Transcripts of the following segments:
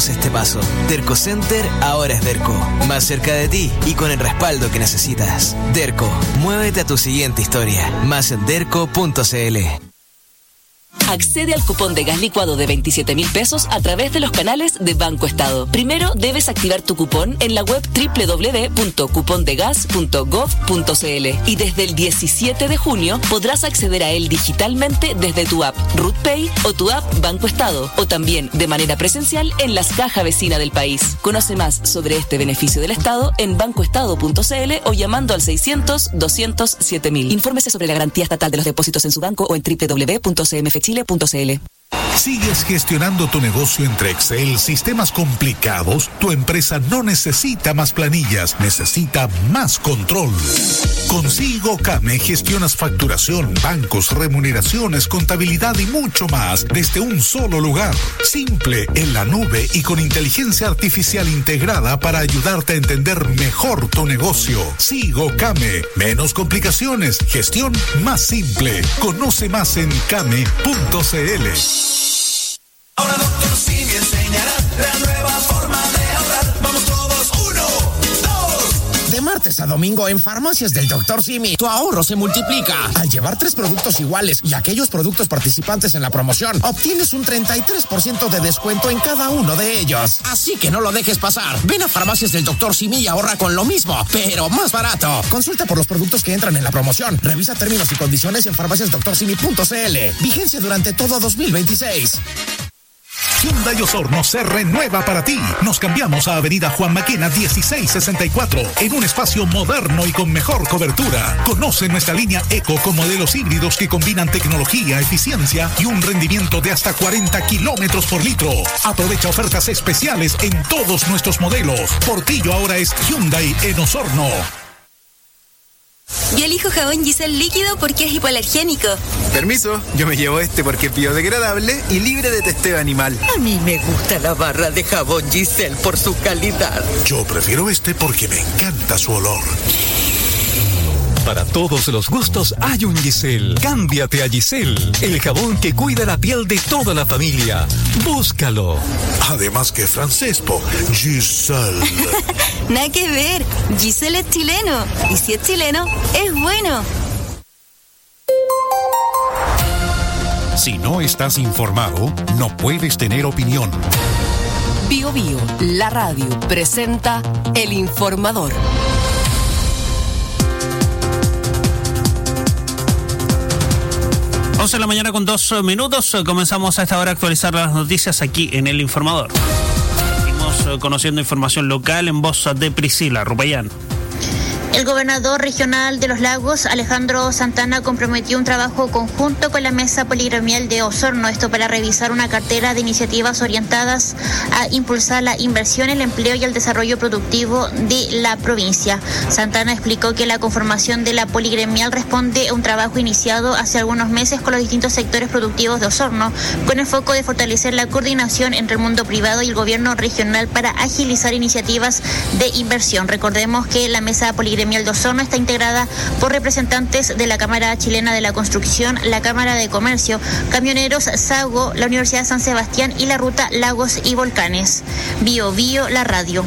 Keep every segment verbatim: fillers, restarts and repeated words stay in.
demos este paso. Derco Center ahora es Derco. Más cerca de ti y con el respaldo que necesitas. Derco, muévete a tu siguiente historia. Más en derco punto c l. Accede al cupón de gas licuado de veintisiete mil pesos a través de los canales de Banco Estado. Primero debes activar tu cupón en la web doble u doble u doble u punto cupondegas punto gov punto c l y desde el diecisiete de junio podrás acceder a él digitalmente desde tu app RootPay o tu app Banco Estado o también de manera presencial en las cajas vecinas del país. Conoce más sobre este beneficio del Estado en bancoestado punto c l o llamando al seiscientos, doscientos siete mil. Infórmese sobre la garantía estatal de los depósitos en su banco o en doble u doble u doble u punto c m f chile punto c l. ¿Sigues gestionando tu negocio entre Excel, sistemas complicados? Tu empresa no necesita más planillas, necesita más control. Con SigoCame gestionas facturación, bancos, remuneraciones, contabilidad y mucho más desde un solo lugar. Simple, en la nube y con inteligencia artificial integrada para ayudarte a entender mejor tu negocio. SigoCame, menos complicaciones, gestión más simple. Conoce más en came punto c l. Ahora doctor Simi enseñará la nueva forma de ahorrar. Vamos todos, uno, dos. De martes a domingo en Farmacias del doctor Simi, tu ahorro se multiplica. Al llevar tres productos iguales y aquellos productos participantes en la promoción, obtienes un treinta y tres por ciento de descuento en cada uno de ellos. Así que no lo dejes pasar. Ven a Farmacias del doctor Simi y ahorra con lo mismo, pero más barato. Consulta por los productos que entran en la promoción. Revisa términos y condiciones en farmacias doctor simi punto c l. Vigencia durante todo dos mil veintiséis. Hyundai Osorno se renueva para ti. Nos cambiamos a Avenida Juan Maquena dieciséis sesenta y cuatro en un espacio moderno y con mejor cobertura. Conoce nuestra línea Eco con modelos híbridos que combinan tecnología, eficiencia y un rendimiento de hasta cuarenta kilómetros por litro. Aprovecha ofertas especiales en todos nuestros modelos. Portillo ahora es Hyundai en Osorno. Yo elijo jabón Giselle líquido porque es hipoalergénico. Permiso, yo me llevo este porque es biodegradable y libre de testeo animal. A mí me gusta la barra de jabón Giselle por su calidad. Yo prefiero este porque me encanta su olor. Para todos los gustos hay un Giselle. Cámbiate a Giselle, el jabón que cuida la piel de toda la familia. Búscalo. Además que francés, po. Giselle. Nada que ver. Giselle es chileno. Y si es chileno, es bueno. Si no estás informado, no puedes tener opinión. Bio Bio, la radio, presenta El Informador. once de la mañana con dos minutos. Comenzamos a esta hora a actualizar las noticias aquí en El Informador. Seguimos conociendo información local en voz de Priscila Rupayán. El gobernador regional de los Lagos, Alejandro Santana, comprometió un trabajo conjunto con la Mesa Poligremial de Osorno, esto para revisar una cartera de iniciativas orientadas a impulsar la inversión, el empleo y el desarrollo productivo de la provincia. Santana explicó que la conformación de la Poligremial responde a un trabajo iniciado hace algunos meses con los distintos sectores productivos de Osorno, con el foco de fortalecer la coordinación entre el mundo privado y el gobierno regional para agilizar iniciativas de inversión. Recordemos que la Mesa Poligremial de Osorno está integrada por representantes de la Cámara Chilena de la Construcción, la Cámara de Comercio, Camioneros, Sago, la Universidad de San Sebastián y la Ruta Lagos y Volcanes. Bio Bio, la radio.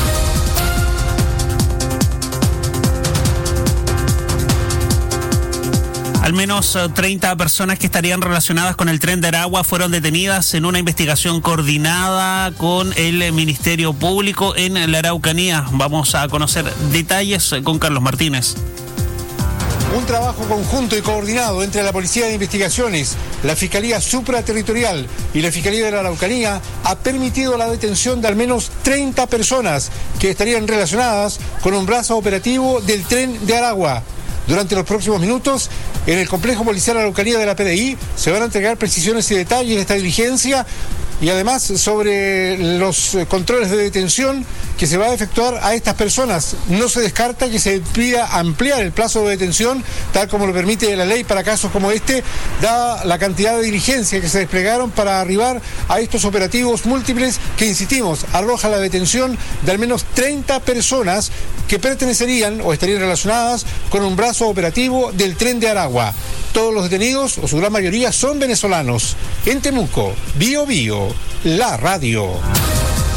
Al menos treinta personas que estarían relacionadas con el Tren de Aragua fueron detenidas en una investigación coordinada con el Ministerio Público en la Araucanía. Vamos a conocer detalles con Carlos Martínez. Un trabajo conjunto y coordinado entre la Policía de Investigaciones, la Fiscalía Supraterritorial y la Fiscalía de la Araucanía ha permitido la detención de al menos treinta personas que estarían relacionadas con un brazo operativo del Tren de Aragua. Durante los próximos minutos, en el complejo policial Araucanía de la P D I se van a entregar precisiones y detalles de esta diligencia y además sobre los controles de detención que se va a efectuar a estas personas. No se descarta que se pida ampliar el plazo de detención, tal como lo permite la ley para casos como este, dada la cantidad de diligencias que se desplegaron para arribar a estos operativos múltiples que, insistimos, arroja la detención de al menos treinta personas que pertenecerían o estarían relacionadas con un brazo operativo del Tren de Aragua. Todos los detenidos, o su gran mayoría, son venezolanos. En Temuco, Bio Bio, la radio.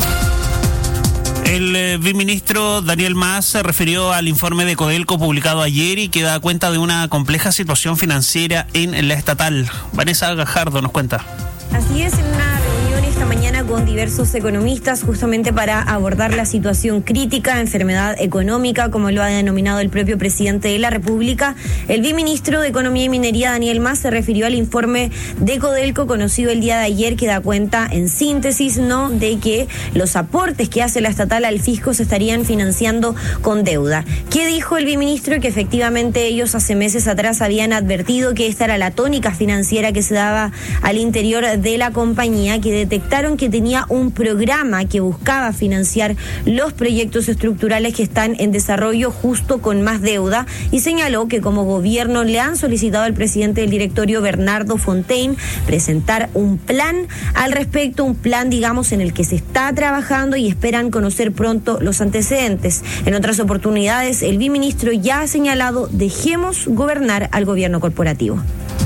El eh, viceministro Daniel Mas se refirió al informe de Codelco publicado ayer y que da cuenta de una compleja situación financiera en la estatal. Vanessa Gajardo nos cuenta. Así es, en una reunión esta mañana con diversos economistas justamente para abordar la situación crítica, enfermedad económica, como lo ha denominado el propio presidente de la República, el viceministro de Economía y Minería, Daniel Mas, se refirió al informe de Codelco conocido el día de ayer, que da cuenta en síntesis, ¿no?, de que los aportes que hace la estatal al fisco se estarían financiando con deuda. ¿Qué dijo el viceministro? Que efectivamente ellos hace meses atrás habían advertido que esta era la tónica financiera que se daba al interior de la compañía, que detectaron que tenía un programa que buscaba financiar los proyectos estructurales que están en desarrollo justo con más deuda, y señaló que como gobierno le han solicitado al presidente del directorio, Bernardo Fontaine, presentar un plan al respecto, un plan, digamos, en el que se está trabajando y esperan conocer pronto los antecedentes. En otras oportunidades, el viceministro ya ha señalado: dejemos gobernar al gobierno corporativo.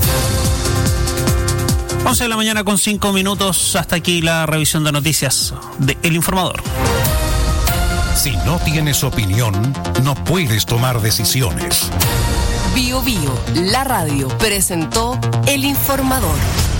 once de la mañana con cinco minutos. Hasta aquí la revisión de noticias de El Informador. Si no tienes opinión, no puedes tomar decisiones. Bio Bio, la radio, presentó El Informador.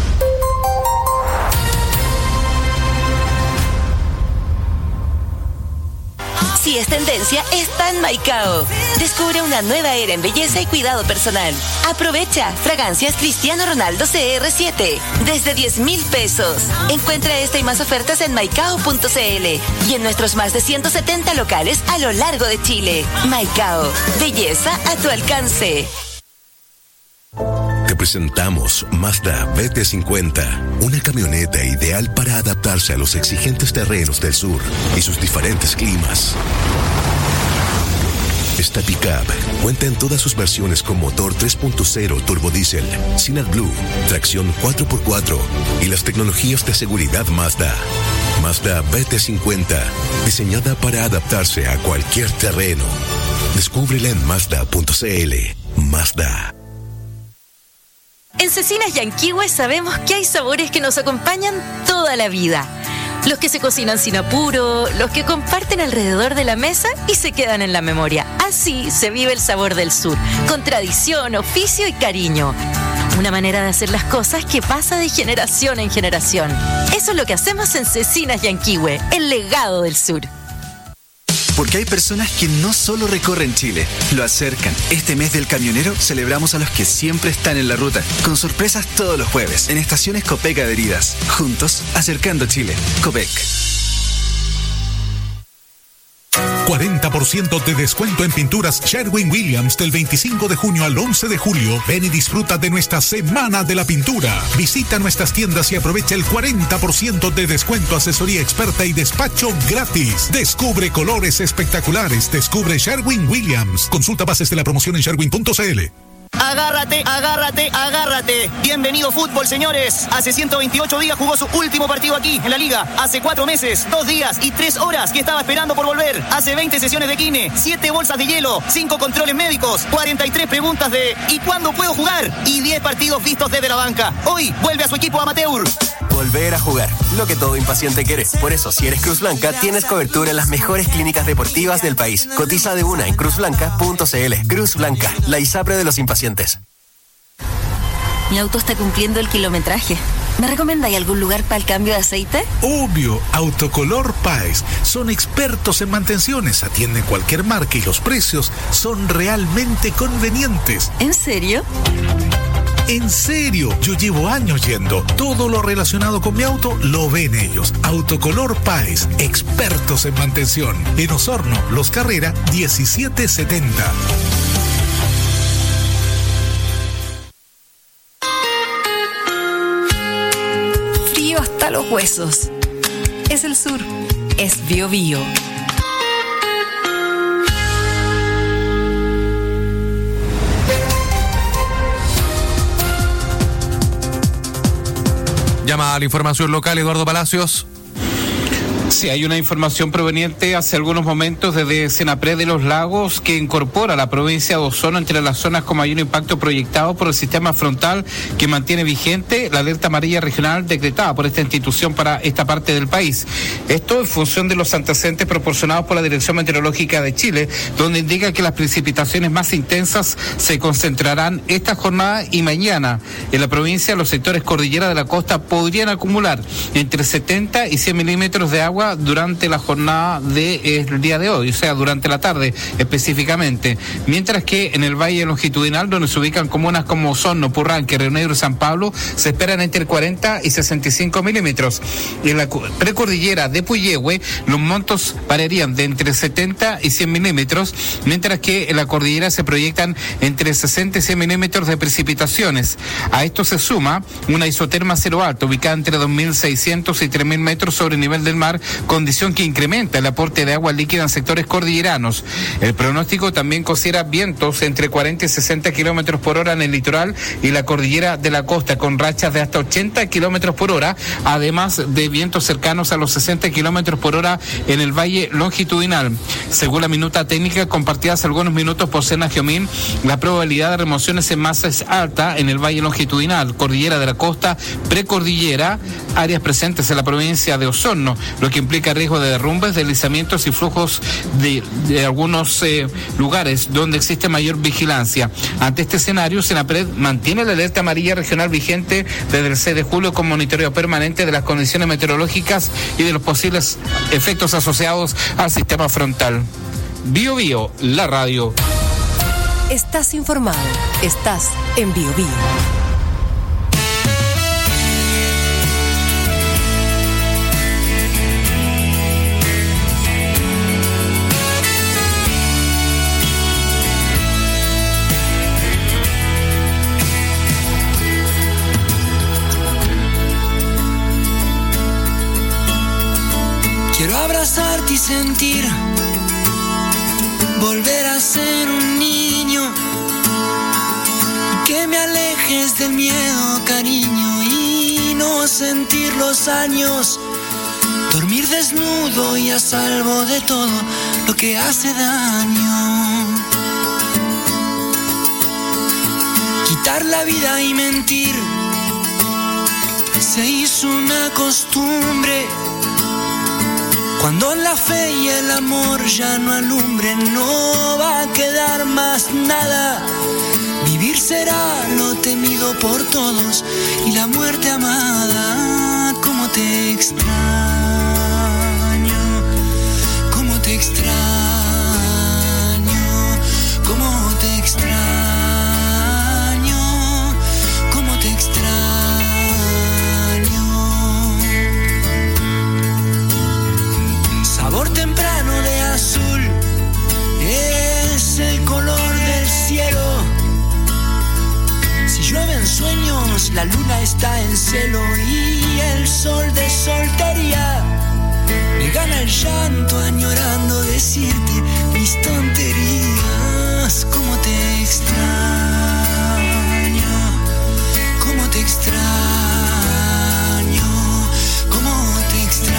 Si es tendencia, está en Maicao. Descubre una nueva era en belleza y cuidado personal. Aprovecha fragancias Cristiano Ronaldo C R siete desde diez mil pesos. Encuentra esta y más ofertas en maicao punto c l y en nuestros más de ciento setenta locales a lo largo de Chile. Maicao, belleza a tu alcance. Te presentamos Mazda B T cincuenta, una camioneta ideal para adaptarse a los exigentes terrenos del sur y sus diferentes climas. Esta pickup cuenta en todas sus versiones con motor tres punto cero turbodiesel, sin AdBlue, tracción cuatro por cuatro y las tecnologías de seguridad Mazda. Mazda B T cincuenta, diseñada para adaptarse a cualquier terreno. Descúbrela en mazda punto c l. Mazda. En Cecinas Yanquihue sabemos que hay sabores que nos acompañan toda la vida. Los que se cocinan sin apuro, los que comparten alrededor de la mesa y se quedan en la memoria. Así se vive el sabor del sur, con tradición, oficio y cariño. Una manera de hacer las cosas que pasa de generación en generación. Eso es lo que hacemos en Cecinas Yanquihue, el legado del sur. Porque hay personas que no solo recorren Chile, lo acercan. Este mes del camionero celebramos a los que siempre están en la ruta, con sorpresas todos los jueves, en estaciones Copec adheridas. Juntos, acercando Chile. Copec. cuarenta por ciento de descuento en pinturas Sherwin-Williams del veinticinco de junio al once de julio. Ven y disfruta de nuestra Semana de la Pintura. Visita nuestras tiendas y aprovecha el cuarenta por ciento de descuento, asesoría experta y despacho gratis. Descubre colores espectaculares. Descubre Sherwin-Williams. Consulta bases de la promoción en sherwin punto c l. Agárrate, agárrate, agárrate. Bienvenido fútbol, señores. Hace ciento veintiocho días jugó su último partido aquí, en la Liga. Hace cuatro meses, dos días y tres horas que estaba esperando por volver. Hace veinte sesiones de kine, siete bolsas de hielo, cinco controles médicos, cuarenta y tres preguntas de ¿y cuándo puedo jugar? Y diez partidos vistos desde la banca. Hoy vuelve a su equipo amateur. Volver a jugar, lo que todo impaciente quiere. Por eso, si eres Cruz Blanca, tienes cobertura en las mejores clínicas deportivas del país. Cotiza de una en cruz blanca punto c l. Cruz Blanca, la ISAPRE de los impacientes. Mi auto está cumpliendo el kilometraje. ¿Me recomendáis algún lugar para el cambio de aceite? Obvio, Autocolor Páez. Son expertos en mantenciones, atienden cualquier marca y los precios son realmente convenientes. ¿En serio? En serio, yo llevo años yendo. Todo lo relacionado con mi auto lo ven ellos. Autocolor Páez, expertos en mantención. En Osorno, Los Carrera, diecisiete setenta. Frío hasta los huesos. Es el sur. Es Bio Bio. Llama a la información local, Eduardo Palacios. Sí, hay una información proveniente hace algunos momentos desde Senapred de los Lagos que incorpora la provincia de Osorno entre las zonas con mayor impacto proyectado por el sistema frontal que mantiene vigente la alerta amarilla regional decretada por esta institución para esta parte del país. Esto en función de los antecedentes proporcionados por la Dirección Meteorológica de Chile, donde indica que las precipitaciones más intensas se concentrarán esta jornada y mañana. En la provincia, los sectores cordillera de la costa podrían acumular entre setenta y cien milímetros de agua durante la jornada del día de hoy, o sea, durante la tarde específicamente. Mientras que en el valle longitudinal, donde se ubican comunas como Osorno, Purranque, Río Negro y San Pablo, se esperan entre cuarenta y sesenta y cinco milímetros. En la precordillera de Puyehue, los montos variarían de entre setenta y cien milímetros, mientras que en la cordillera se proyectan entre sesenta y cien milímetros de precipitaciones. A esto se suma una isoterma cero alto, ubicada entre dos mil seiscientos y tres mil metros sobre el nivel del mar, condición que incrementa el aporte de agua líquida en sectores cordilleranos. El pronóstico también considera vientos entre cuarenta y sesenta kilómetros por hora en el litoral y la cordillera de la costa, con rachas de hasta ochenta kilómetros por hora, además de vientos cercanos a los sesenta kilómetros por hora en el valle longitudinal. Según la minuta técnica compartida hace algunos minutos por Sena Geomín, la probabilidad de remociones en masa es alta en el valle longitudinal, cordillera de la costa, precordillera, áreas presentes en la provincia de Osorno, lo que implica riesgo de derrumbes, deslizamientos y flujos de, de algunos eh, lugares donde existe mayor vigilancia. Ante este escenario, Senapred mantiene la alerta amarilla regional vigente desde el seis de julio con monitoreo permanente de las condiciones meteorológicas y de los posibles efectos asociados al sistema frontal. Bio Bio, la radio. Estás informado, estás en Bio Bio. Quiero abrazarte y sentir, volver a ser un niño, que me alejes del miedo, cariño, y no sentir los años, dormir desnudo y a salvo de todo lo que hace daño, quitar la vida y mentir, se hizo una costumbre. Cuando la fe y el amor ya no alumbren, no va a quedar más nada. Vivir será lo temido por todos y la muerte amada. Cómo te extraño, cómo te extraño, cómo te extraño, cómo te extraño. Sabor temprano de azul es el color del cielo. Si llueven sueños, la luna está en celo y el sol de soltería me gana el llanto añorando decirte mis tonterías. Cómo te extraño, cómo te extraño, cómo te extraño.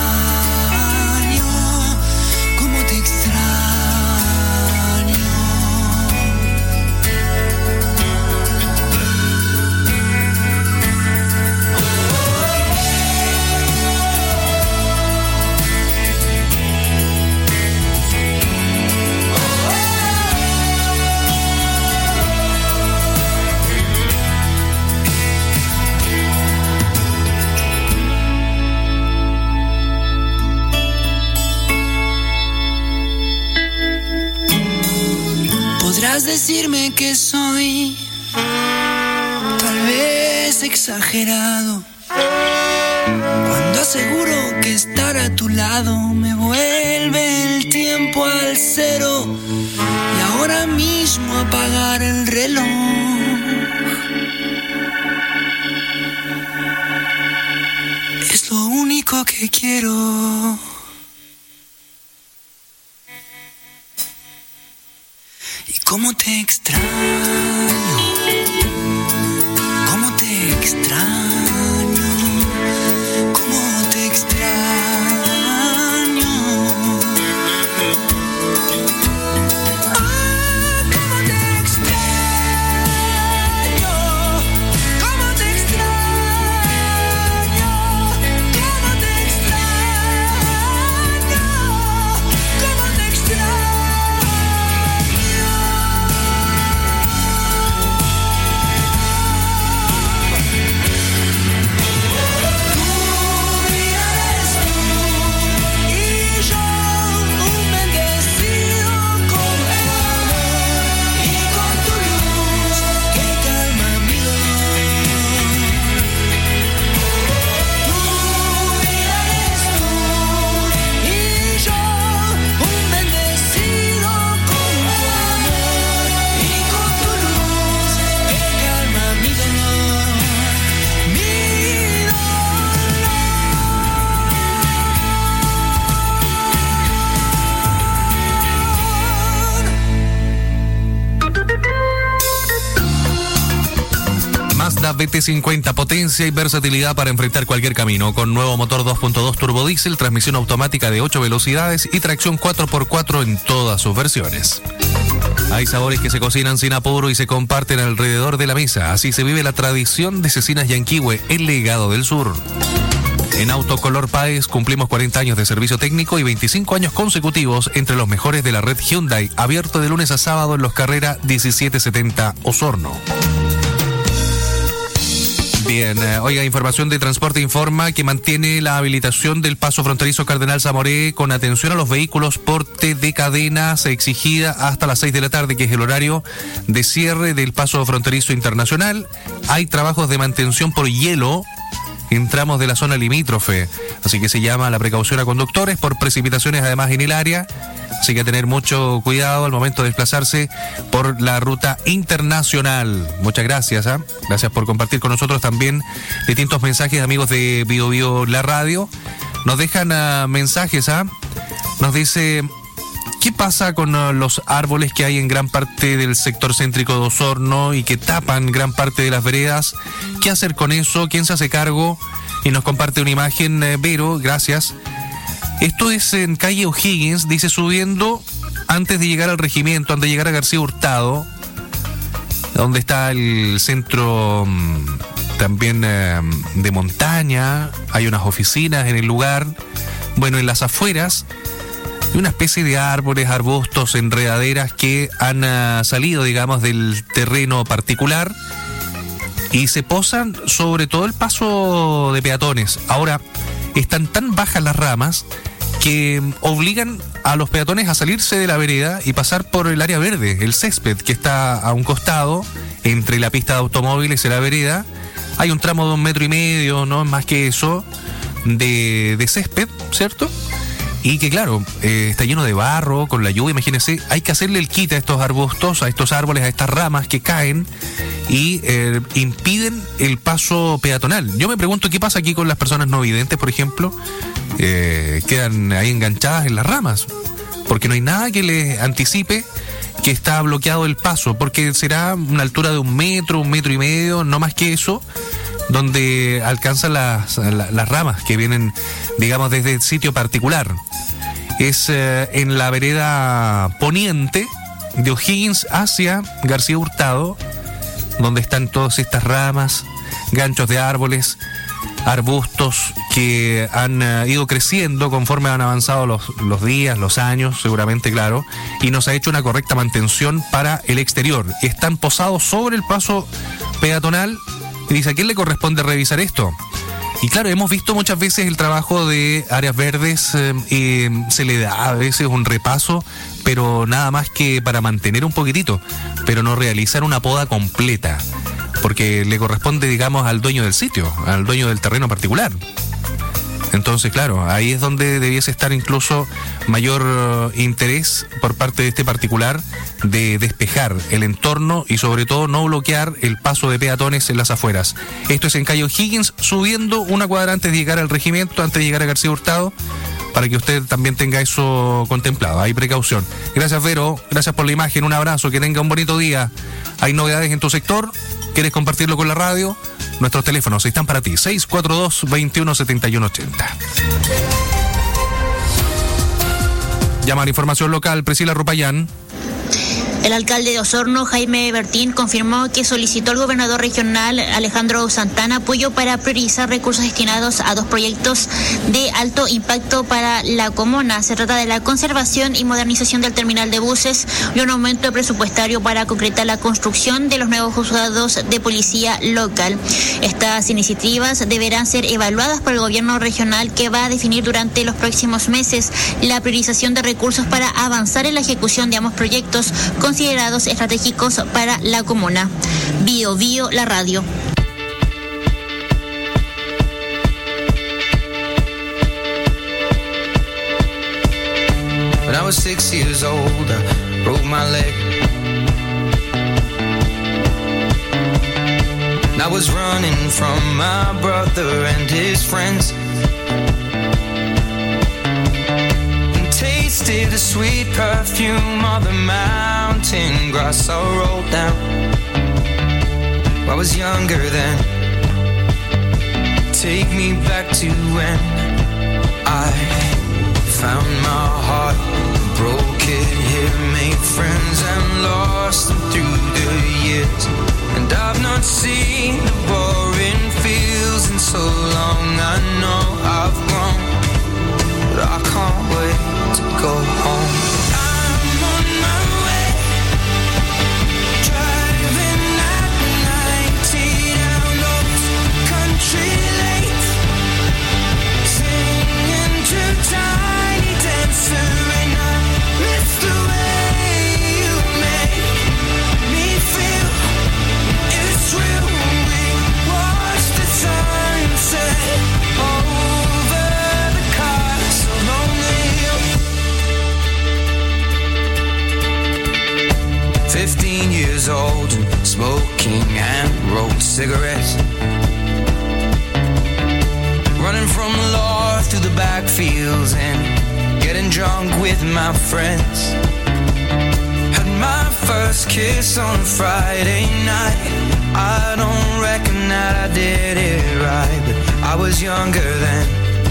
Podrás decirme que soy tal vez exagerado cuando aseguro que estar a tu lado me vuelve el tiempo al cero y ahora mismo apagar el reloj. Es lo único que quiero. Cómo te extraño, cómo te extraño, cómo te extraño, Mazda B T cincuenta, potencia y versatilidad para enfrentar cualquier camino, con nuevo motor dos punto dos turbodiesel, transmisión automática de ocho velocidades y tracción cuatro por cuatro en todas sus versiones. Hay sabores que se cocinan sin apuro y se comparten alrededor de la mesa. Así se vive la tradición de Cecinas Yanquihue, el legado del sur. En Autocolor Páez cumplimos cuarenta años de servicio técnico y veinticinco años consecutivos entre los mejores de la red Hyundai, abierto de lunes a sábado en Los Carrera diecisiete setenta Osorno. Bien, eh, oiga, información de Transporte informa que mantiene la habilitación del paso fronterizo Cardenal Zamoré con atención a los vehículos porte de cadenas exigida hasta las seis de la tarde, que es el horario de cierre del paso fronterizo internacional. Hay trabajos de mantención por hielo en tramos de la zona limítrofe, así que se llama a la precaución a conductores por precipitaciones además en el área, así que a tener mucho cuidado al momento de desplazarse por la ruta internacional. Muchas gracias, ¿eh? Gracias por compartir con nosotros también distintos mensajes, amigos de Bio Bio La Radio. Nos dejan uh, mensajes, ¿ah? ¿eh? Nos dice: ¿qué pasa con uh, los árboles que hay en gran parte del sector céntrico de Osorno y que tapan gran parte de las veredas? ¿Qué hacer con eso? ¿Quién se hace cargo? Y nos comparte una imagen, eh, Vero, gracias. Esto es en calle O'Higgins, dice, subiendo antes de llegar al regimiento, antes de llegar a García Hurtado, donde está el centro mmm, también eh, de montaña, hay unas oficinas en el lugar. Bueno, en las afueras hay una especie de árboles, arbustos, enredaderas que han uh, salido, digamos, del terreno particular y se posan sobre todo el paso de peatones. Ahora, están tan bajas las ramas que obligan a los peatones a salirse de la vereda y pasar por el área verde, el césped que está a un costado, entre la pista de automóviles y la vereda. Hay un tramo de un metro y medio, no más que eso, de, de césped, ¿cierto? Y que claro, eh, está lleno de barro, con la lluvia, imagínense, hay que hacerle el quite a estos arbustos, a estos árboles, a estas ramas que caen y eh, impiden el paso peatonal. Yo me pregunto qué pasa aquí con las personas no videntes, por ejemplo, eh, quedan ahí enganchadas en las ramas, porque no hay nada que les anticipe que está bloqueado el paso, porque será una altura de un metro, un metro y medio, no más que eso, donde alcanzan las, las, las ramas que vienen, digamos, desde el sitio particular. Es eh, en la vereda poniente de O'Higgins hacia García Hurtado, donde están todas estas ramas, ganchos de árboles, arbustos que han uh, ido creciendo conforme han avanzado los, los días, los años, seguramente, claro, y no se ha hecho una correcta mantención para el exterior. Están posados sobre el paso peatonal y dice, ¿a quién le corresponde revisar esto? Y claro, hemos visto muchas veces el trabajo de áreas verdes eh, y se le da a veces un repaso, pero nada más que para mantener un poquitito, pero no realizar una poda completa, porque le corresponde, digamos, al dueño del sitio, al dueño del terreno particular. Entonces, claro, ahí es donde debiese estar incluso mayor interés por parte de este particular de despejar el entorno y sobre todo no bloquear el paso de peatones en las afueras. Esto es en calle O'Higgins, subiendo una cuadra antes de llegar al regimiento, antes de llegar a García Hurtado, para que usted también tenga eso contemplado. Hay precaución. Gracias, Vero, gracias por la imagen, un abrazo, que tenga un bonito día. ¿Hay novedades en tu sector? ¿Quieres compartirlo con la radio? Nuestros teléfonos están para ti, seis cuatro dos, veintiuno setenta y uno ochenta. Llama a la información local, Priscila Rupayán. El alcalde de Osorno, Jaime Bertín, confirmó que solicitó al gobernador regional, Alejandro Santana, apoyo para priorizar recursos destinados a dos proyectos de alto impacto para la comuna. Se trata de la conservación y modernización del terminal de buses y un aumento presupuestario para concretar la construcción de los nuevos juzgados de policía local. Estas iniciativas deberán ser evaluadas por el gobierno regional, que va a definir durante los próximos meses la priorización de recursos para avanzar en la ejecución de ambos proyectos considerados estratégicos para la comuna. Bio Bio, la radio. When I was six years old, I broke my leg. And I was running from my brother and his friends. Tasted the sweet perfume of the mountain grass I rolled down. I was younger then. Take me back to when I found my heart, broke it here, made friends and lost them through the years. And I've not seen the boring fields in so long. I know I've grown, but I can't wait to go home. I'm on my way, driving at ninety down those country lanes, singing to Tiny Dancer, and I miss the way you make me feel. It's real when we watch the sunset over the castle on the hill. Fifteen years old and smoking hand-rolled cigarettes, running from the law through the backfields and getting drunk with my friends. Had my first kiss on a Friday night. I don't reckon that I did it right, but I was younger then.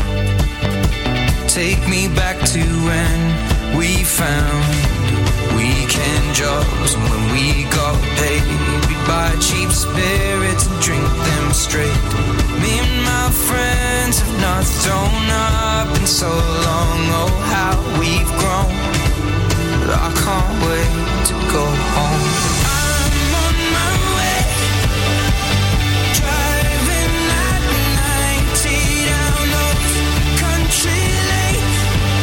Take me back to when we found weekend jobs, and when we got paid, we'd buy cheap spirits and drink them straight. Me and my friends have not thrown up in so long. Oh, how we've grown, but I can't wait to go home. I'm on my way, driving at ninety down those country lanes,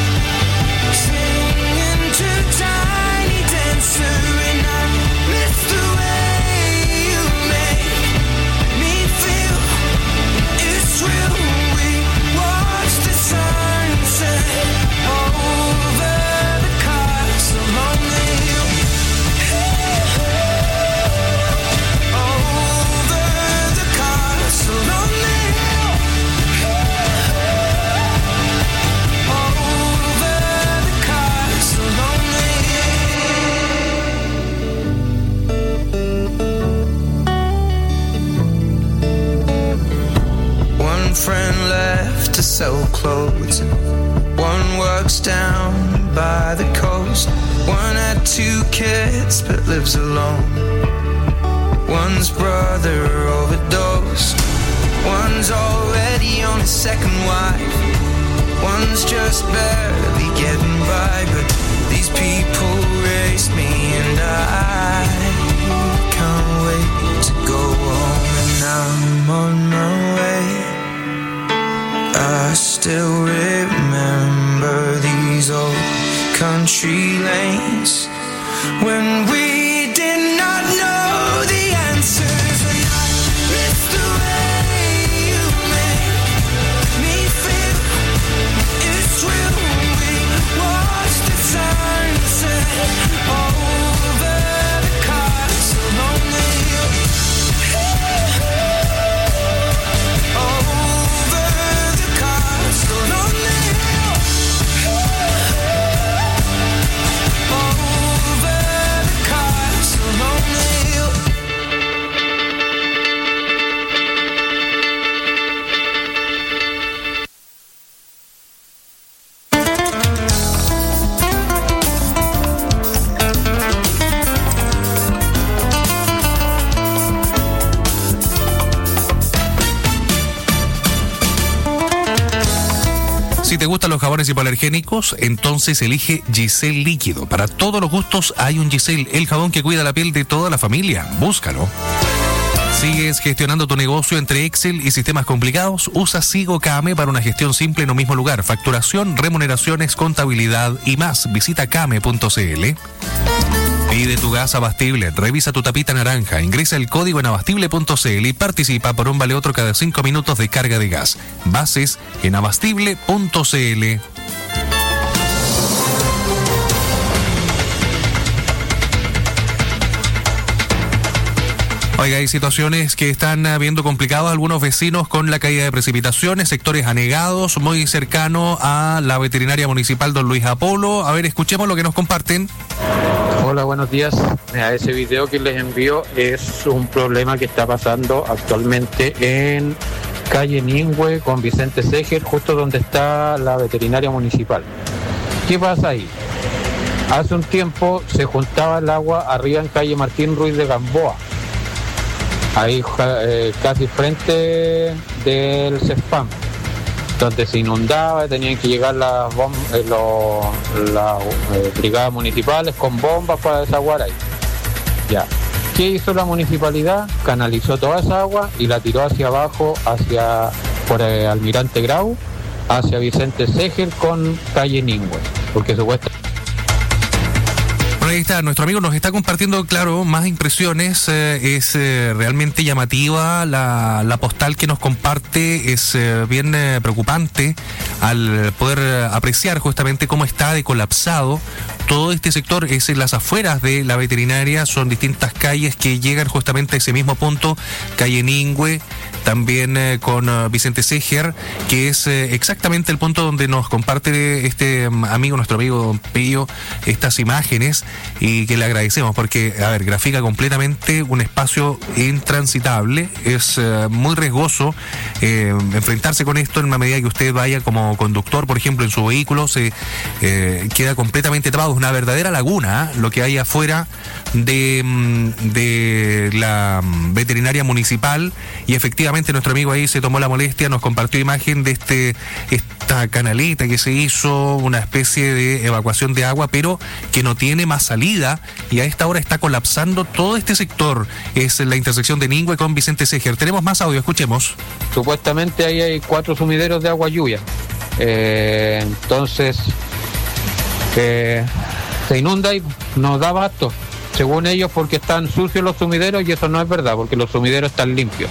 singing to Tiny Dancer, and I miss the way you make me feel. It's real when we watch the sunset over the castle on the hill. Over the castle on the hill. Over the castle on the hill. One friend left to sell clothes, one works down by the coast. One had two kids but lives alone. One's brother overdosed. One's already on his second wife. One's just barely getting by. But these people raised me, and I can't wait to go home. And I'm on my way. I still remember these old country lanes when we did not know the answers, and I miss the way you make me feel. It's real when we watch the sunset over the castle on the hill. Over the castle on the hill. Over the castle on the hill. Si te gustan los jabones hipoalergénicos, entonces elige Giselle Líquido. Para todos los gustos hay un Giselle, el jabón que cuida la piel de toda la familia. Búscalo. ¿Sigues gestionando tu negocio entre Excel y sistemas complicados? Usa Sigo Kame para una gestión simple en un mismo lugar. Facturación, remuneraciones, contabilidad y más. Visita kame punto cl. Pide tu gas Abastible, revisa tu tapita naranja, ingresa el código en abastible punto cl y participa por un vale otro cada cinco minutos de carga de gas. Bases en abastible punto cl. Oiga, hay situaciones que están viendo complicados algunos vecinos con la caída de precipitaciones, sectores anegados, muy cercano a la veterinaria municipal Don Luis Apolo. A ver, escuchemos lo que nos comparten. Hola Hola, buenos días. Mira, ese video que les envío es un problema que está pasando actualmente en calle Ningüe con Vicente Seger, justo donde está la veterinaria municipal. ¿Qué pasa ahí? Hace un tiempo se juntaba el agua arriba en calle Martín Ruiz de Gamboa, ahí eh, casi frente del CESPAM, donde se inundaba, tenían que llegar las bom- eh, los, las eh, brigadas municipales con bombas para desaguar ahí. Ya. ¿Qué hizo la municipalidad? Canalizó toda esa agua y la tiró hacia abajo, hacia por eh, Almirante Grau, hacia Vicente Seger con calle Ningüe, porque supuestamente... Ahí está, nuestro amigo nos está compartiendo, claro, más impresiones. Eh, es eh, realmente llamativa la, la postal que nos comparte, es eh, bien eh, preocupante al poder eh, apreciar justamente cómo está de colapsado todo este sector. Es en las afueras de la veterinaria, son distintas calles que llegan justamente a ese mismo punto, calle Ningüe, también eh, con uh, Vicente Seger, que es eh, exactamente el punto donde nos comparte este um, amigo, nuestro amigo Pío, estas imágenes, y que le agradecemos porque, a ver, grafica completamente un espacio intransitable. Es eh, muy riesgoso eh, enfrentarse con esto en la medida que usted vaya como conductor, por ejemplo, en su vehículo, se eh, queda completamente tapado. Es una verdadera laguna, ¿eh? Lo que hay afuera de, de la veterinaria municipal, y efectivamente nuestro amigo ahí se tomó la molestia, nos compartió imagen de este esta canaleta que se hizo, una especie de evacuación de agua, pero que no tiene más salida, y a esta hora está colapsando todo este sector. Es la intersección de Ningüe con Vicente Seger. Tenemos más audio, escuchemos. Supuestamente ahí hay cuatro sumideros de agua lluvia. Eh, entonces eh, se inunda y nos da abasto, según ellos, porque están sucios los sumideros, y eso no es verdad, porque los sumideros están limpios.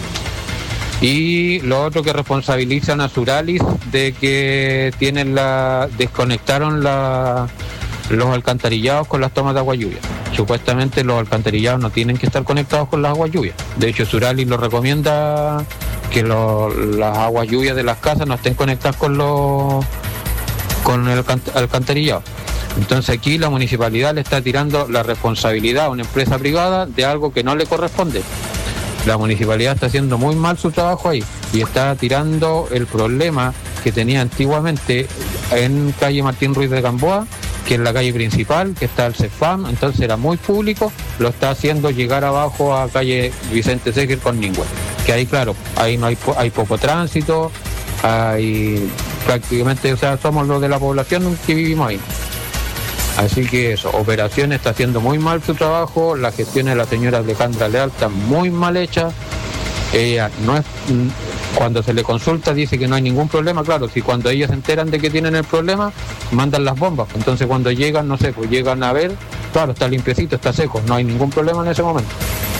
Y lo otro, que responsabilizan a Suralis de que tienen la desconectaron la los alcantarillados con las tomas de agua lluvia. Supuestamente los alcantarillados no tienen que estar conectados con las aguas lluvias. De hecho, Suralis lo recomienda, que lo, las aguas lluvias de las casas no estén conectadas con los con el alcantarillado. Entonces aquí la municipalidad le está tirando la responsabilidad a una empresa privada de algo que no le corresponde. La municipalidad está haciendo muy mal su trabajo ahí y está tirando el problema que tenía antiguamente en calle Martín Ruiz de Gamboa, que es la calle principal, que está el CEFAM, entonces era muy público, lo está haciendo llegar abajo a calle Vicente Seger con Ningüe, que ahí, claro, ahí no hay, hay poco tránsito, hay prácticamente, o sea, somos los de la población que vivimos ahí. Así que eso, Operaciones está haciendo muy mal su trabajo, la gestión de la señora Alejandra Leal está muy mal hecha. Ella no es, cuando se le consulta dice que no hay ningún problema. Claro, si cuando ellos se enteran de que tienen el problema, mandan las bombas. Entonces cuando llegan, no sé, pues llegan a ver, claro, está limpiecito, está seco, no hay ningún problema en ese momento.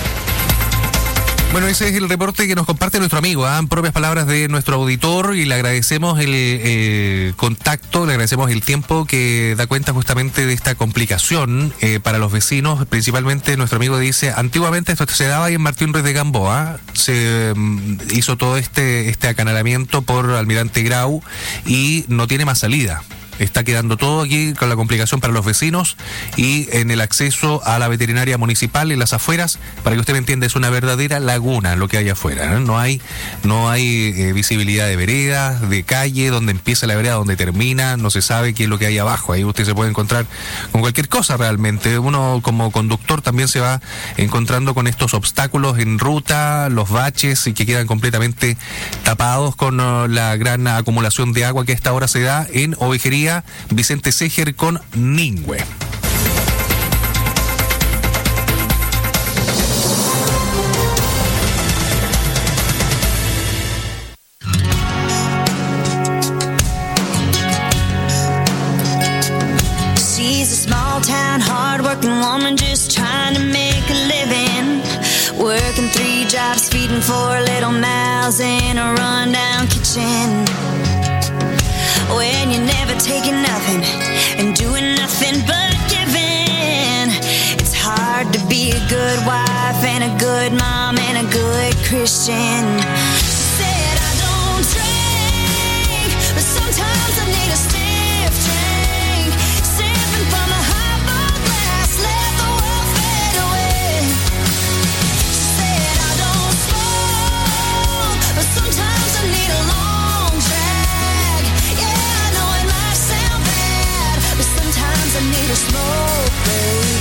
Bueno, ese es el reporte que nos comparte nuestro amigo, ¿eh? En propias palabras de nuestro auditor, y le agradecemos el eh, contacto, le agradecemos el tiempo que da cuenta justamente de esta complicación eh, para los vecinos. Principalmente nuestro amigo dice, antiguamente esto se daba ahí en Martín Ruiz de Gamboa, se um, hizo todo este, este acanalamiento por Almirante Grau y no tiene más salida. Está quedando todo aquí con la complicación para los vecinos y en el acceso a la veterinaria municipal en las afueras. Para que usted me entienda, es una verdadera laguna lo que hay afuera, ¿no? No hay, no hay eh, visibilidad de veredas, de calle, donde empieza la vereda, donde termina, no se sabe qué es lo que hay abajo. Ahí usted se puede encontrar con cualquier cosa realmente. Uno como conductor también se va encontrando con estos obstáculos en ruta, los baches, y que quedan completamente tapados con uh, la gran acumulación de agua que a esta hora se da en Ovejería Vicente Seger con Ningüe. She's a small town, hard-working woman just trying to make a living. Working three jobs, feeding four little mouths in a rundown kitchen. When you're never taking nothing and doing nothing but giving, it's hard to be a good wife and a good mom and a good Christian. She said, I don't drink, but sometimes I need a stiff drink. Sipping from a highball glass, let the I need a smoke break.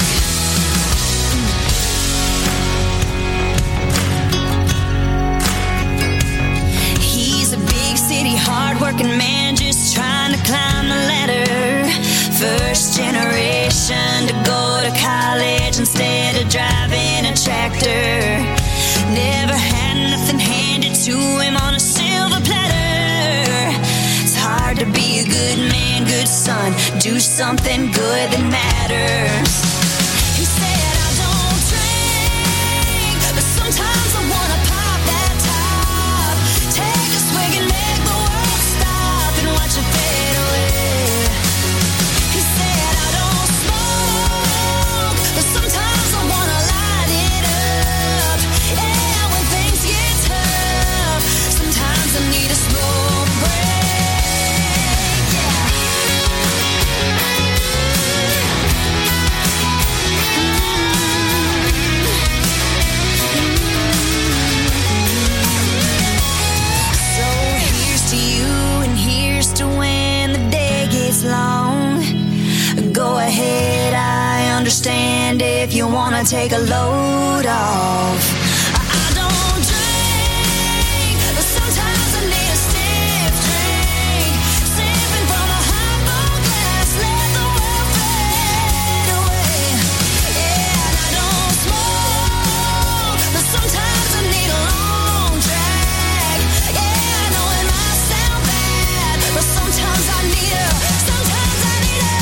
He's a big city, hard-working man, just trying to climb the ladder. First generation to go to college instead of driving a tractor. Never had nothing handed to him on a silver platter. It's hard to be a good man, good son, do something good that matters. He said, I don't drink, but sometimes I wanna pop that top. Take a swig and make the world stop and watch it fade away. He said, I don't smoke, but sometimes I wanna light it up. Yeah, when things get tough, sometimes I need a smoke break. Yeah. So here's to you and here's to when the day gets long. Go ahead, I understand if you wanna take a load off. I I don't drink, but sometimes I need a stiff drink. Sipping from a highball glass, let the world fade away. Yeah, and I don't smoke, but sometimes I need a long drag. Yeah, I know it might sound bad, but sometimes I need a, sometimes I need a.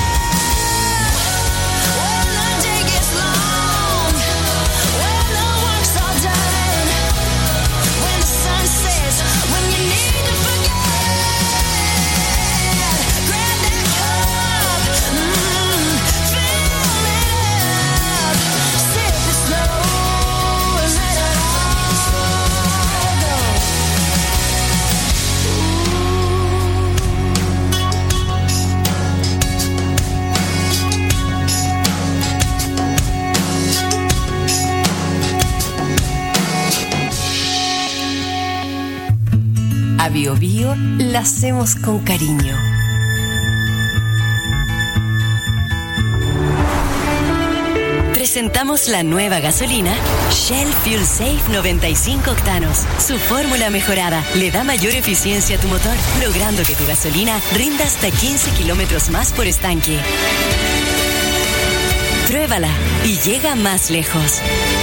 When the day gets long, when the work's all done, when the sun sets, when you need to forget, grab that cup, mm, fill it up, sip it slow, and let it all go. A Bio Bio la hacemos con cariño. Presentamos la nueva gasolina Shell Fuel Safe noventa y cinco octanos. Su fórmula mejorada le da mayor eficiencia a tu motor, logrando que tu gasolina rinda hasta quince kilómetros más por estanque. Pruébala y llega más lejos.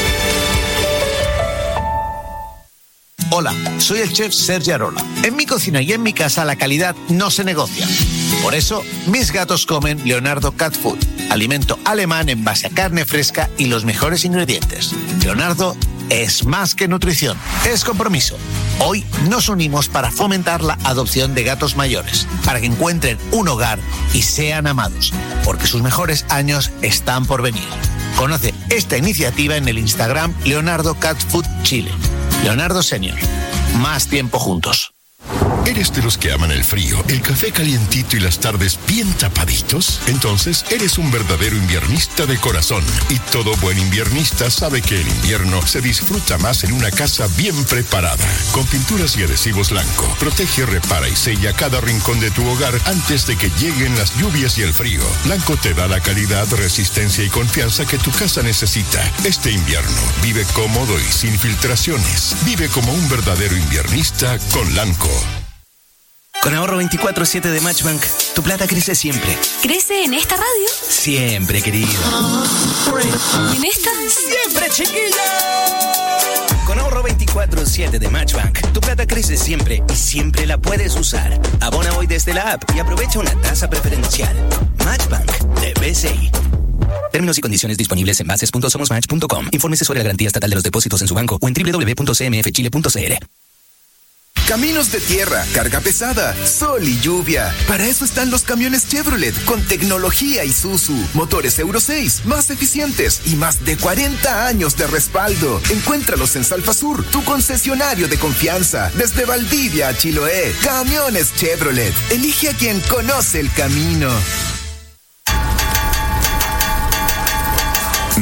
Hola, soy el chef Sergio Arola. En mi cocina y en mi casa la calidad no se negocia. Por eso, mis gatos comen Leonardo Cat Food, alimento alemán en base a carne fresca y los mejores ingredientes. Leonardo es más que nutrición, es compromiso. Hoy nos unimos para fomentar la adopción de gatos mayores, para que encuentren un hogar y sean amados, porque sus mejores años están por venir. Conoce esta iniciativa en el Instagram Leonardo Cat Food Chile. Leonardo Senior. Más tiempo juntos. ¿Eres de los que aman el frío, el café calientito y las tardes bien tapaditos? Entonces eres un verdadero inviernista de corazón. Y todo buen inviernista sabe que el invierno se disfruta más en una casa bien preparada. Con pinturas y adhesivos Lanco, protege, repara y sella cada rincón de tu hogar antes de que lleguen las lluvias y el frío. Lanco te da la calidad, resistencia y confianza que tu casa necesita. Este invierno vive cómodo y sin filtraciones. Vive como un verdadero inviernista con Lanco. Con ahorro veinticuatro siete de Matchbank, tu plata crece siempre. ¿Crece en esta radio? Siempre, querido. ¿Y en esta? ¡Siempre, chiquilla! Con ahorro veinticuatro siete de Matchbank, tu plata crece siempre y siempre la puedes usar. Abona hoy desde la app y aprovecha una tasa preferencial. Matchbank de B C I. Términos y condiciones disponibles en bases punto somos match punto com. Infórmese sobre la garantía estatal de los depósitos en su banco o en doble u doble u doble u punto c m f chile punto c l. Caminos de tierra, carga pesada, sol y lluvia. Para eso están los camiones Chevrolet con tecnología Isuzu, motores Euro seis, más eficientes y más de cuarenta años de respaldo. Encuéntralos en Salfasur, tu concesionario de confianza. Desde Valdivia a Chiloé, camiones Chevrolet. Elige a quien conoce el camino.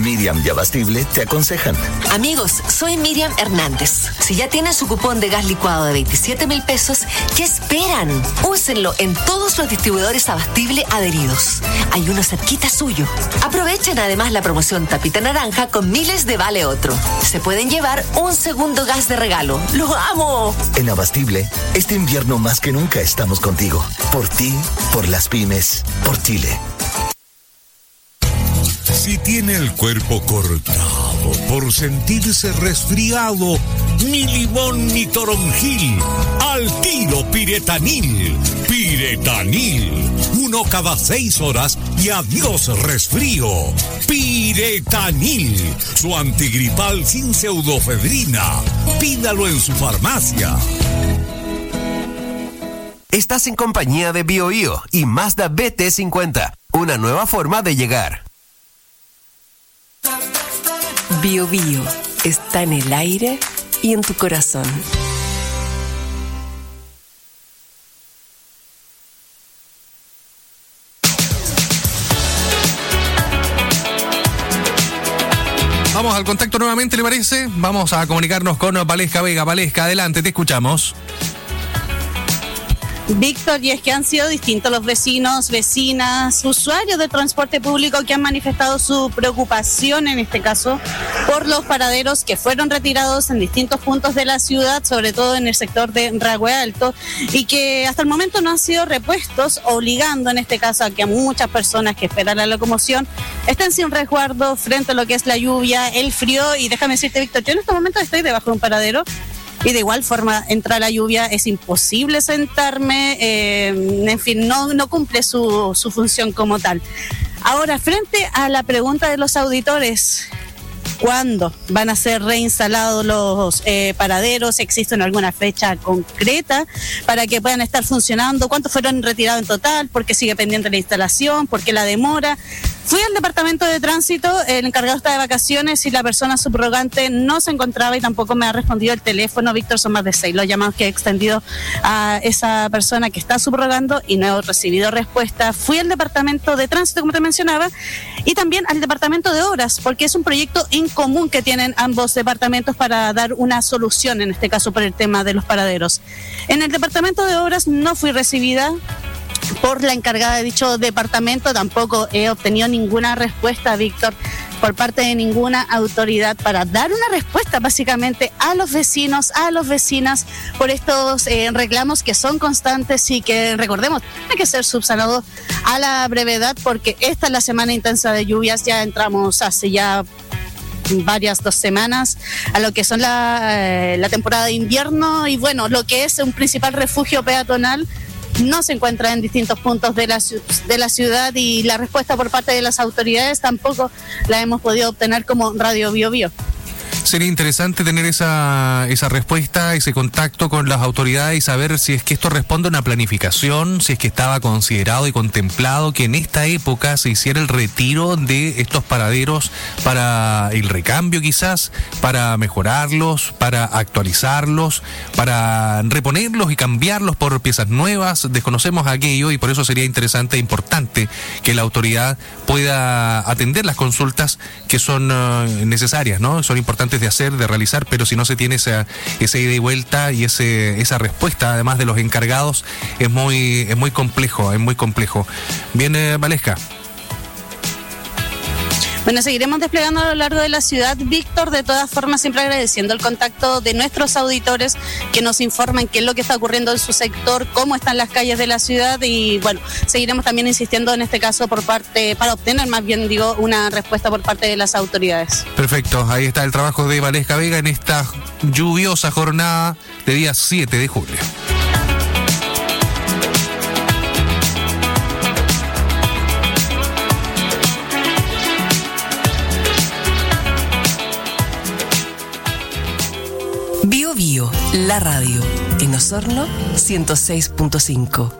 Miriam y Abastible te aconsejan. Amigos, soy Miriam Hernández. Si ya tienen su cupón de gas licuado de veintisiete mil pesos, ¿qué esperan? Úsenlo en todos los distribuidores Abastible adheridos. Hay uno cerquita suyo. Aprovechen además la promoción Tapita Naranja con miles de vale otro. Se pueden llevar un segundo gas de regalo. ¡Lo amo! En Abastible, este invierno más que nunca estamos contigo. Por ti, por las pymes, por Chile. Si tiene el cuerpo cortado por sentirse resfriado, ni limón ni toronjil, al tiro Piretanil. Piretanil, uno cada seis horas y adiós resfrío. Piretanil, su antigripal sin pseudofedrina. Pídalo en su farmacia. Estás en compañía de BioBio y Mazda B T cincuenta, una nueva forma de llegar. Bio Bio está en el aire y en tu corazón. Vamos al contacto nuevamente, ¿le parece? Vamos a comunicarnos con Valesca Vega. Valesca, adelante, te escuchamos. Víctor, y es que han sido distintos los vecinos, vecinas, usuarios del transporte público que han manifestado su preocupación, en este caso, por los paraderos que fueron retirados en distintos puntos de la ciudad, sobre todo en el sector de Ragüe Alto, y que hasta el momento no han sido repuestos, obligando en este caso a que muchas personas que esperan la locomoción estén sin resguardo frente a lo que es la lluvia, el frío. Y déjame decirte, Víctor, yo en este momento estoy debajo de un paradero. Y de igual forma, entra la lluvia, es imposible sentarme, eh, en fin, no, no cumple su, su función como tal. Ahora, frente a la pregunta de los auditores, ¿cuándo van a ser reinstalados los eh, paraderos? ¿Existe alguna fecha concreta para que puedan estar funcionando? ¿Cuántos fueron retirados en total? ¿Por qué sigue pendiente la instalación? ¿Por qué la demora? Fui al departamento de tránsito, el encargado está de vacaciones y la persona subrogante no se encontraba y tampoco me ha respondido el teléfono. Víctor, son más de seis los llamados que he extendido a esa persona que está subrogando y no he recibido respuesta. Fui al departamento de tránsito, como te mencionaba, y también al departamento de obras, porque es un proyecto en común que tienen ambos departamentos para dar una solución, en este caso por el tema de los paraderos. En el departamento de obras no fui recibida por la encargada de dicho departamento, tampoco he obtenido ninguna respuesta, Víctor, por parte de ninguna autoridad para dar una respuesta básicamente a los vecinos, a las vecinas, por estos eh, reclamos que son constantes y que, recordemos, tiene que ser subsanado a la brevedad, porque esta es la semana intensa de lluvias. Ya entramos hace ya varias dos semanas a lo que son la, eh, la temporada de invierno, y bueno, lo que es un principal refugio peatonal no se encuentra en distintos puntos de la, de la ciudad, y la respuesta por parte de las autoridades tampoco la hemos podido obtener como Radio Bio Bio. Sería interesante tener esa, esa respuesta, ese contacto con las autoridades y saber si es que esto responde a una planificación, si es que estaba considerado y contemplado que en esta época se hiciera el retiro de estos paraderos para el recambio quizás, para mejorarlos, para actualizarlos, para reponerlos y cambiarlos por piezas nuevas. Desconocemos aquello y por eso sería interesante e importante que la autoridad pueda atender las consultas que son uh, necesarias, ¿no? Son importantes de hacer, de realizar, pero si no se tiene esa, esa ida y vuelta y ese, esa respuesta, además de los encargados, es muy, es muy complejo, es muy complejo. Bien, eh, Valesca. Bueno, seguiremos desplegando a lo largo de la ciudad, Víctor, de todas formas siempre agradeciendo el contacto de nuestros auditores que nos informan qué es lo que está ocurriendo en su sector, cómo están las calles de la ciudad, y bueno, seguiremos también insistiendo en este caso por parte, para obtener más bien digo, una respuesta por parte de las autoridades. Perfecto, ahí está el trabajo de Valesca Vega en esta lluviosa jornada de día siete de julio. Bio Bio, la radio, en Osorno ciento seis punto cinco.